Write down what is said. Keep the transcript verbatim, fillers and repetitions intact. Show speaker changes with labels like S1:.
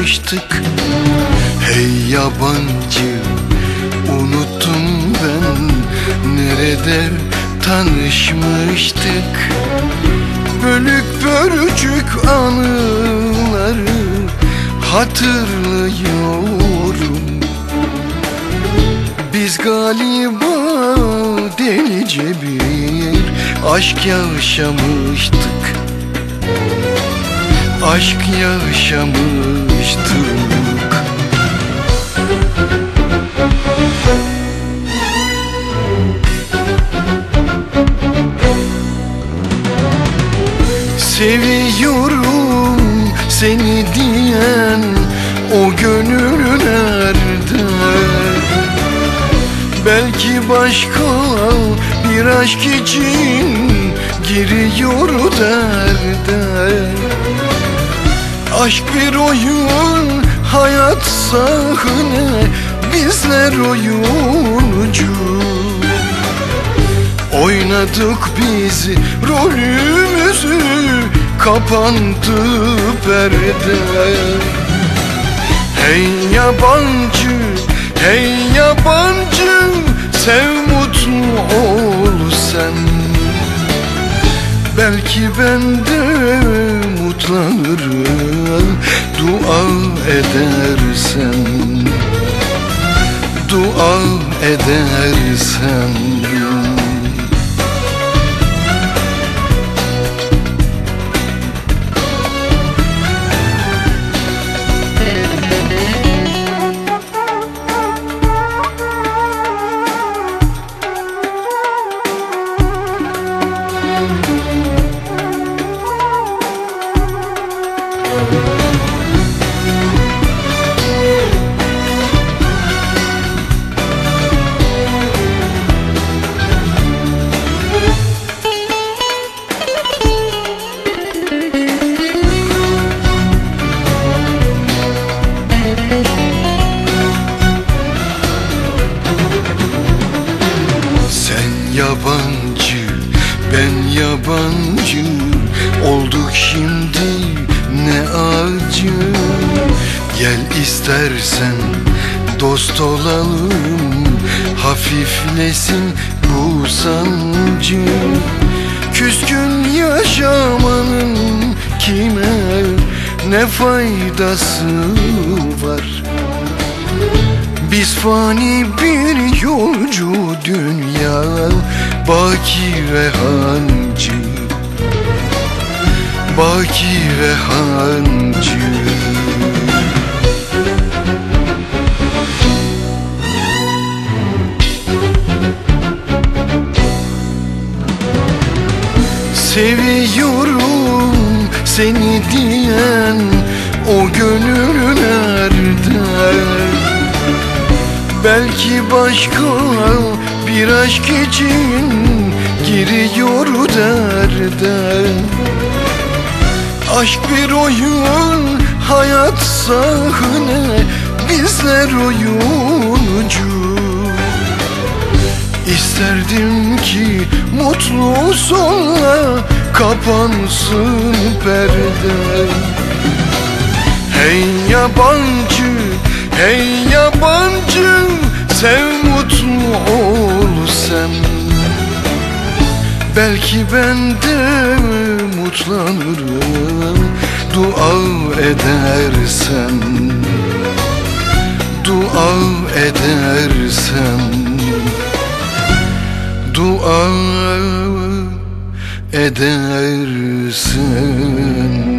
S1: yaşamıştık. Hey yabancı, unuttum ben nerede tanışmıştık. Bölük bölçük anıları hatırlıyorum. Biz galiba delice bir aşk yaşamıştık. Aşk yaşamıştık. Seviyorum seni diyen o gönül nerede? Belki başka bir aşk için giriyor derde. Aşk bir oyun, hayat sahne, bizler oyuncu. Oynadık biz rolümüzü, kapandı perde. Hey yabancı, hey yabancı, sev mutlu ol sen. Belki ben de mutlanırım, dua edersen. Dua edersen. Yabancı, ben yabancı olduk şimdi, ne acı. Gel istersen dost olalım, hafiflesin bu sancı. Küskün yaşamanın kime ne faydası var? Biz fani bir yolcu dünya, baki ve hancı. Baki ve hancı. Seviyorum seni diyen o gönül nerede? Belki başka bir aşk için giriyor derde. Aşk bir oyun, hayat sahne, bizler oyuncu. İsterdim ki mutlu sonla kapansın perde. Hey yabancı, hey yabancı, sev mutlu ol sen. Belki ben de mutlanırım, dua edersen. Dua edersen. Dua edersen.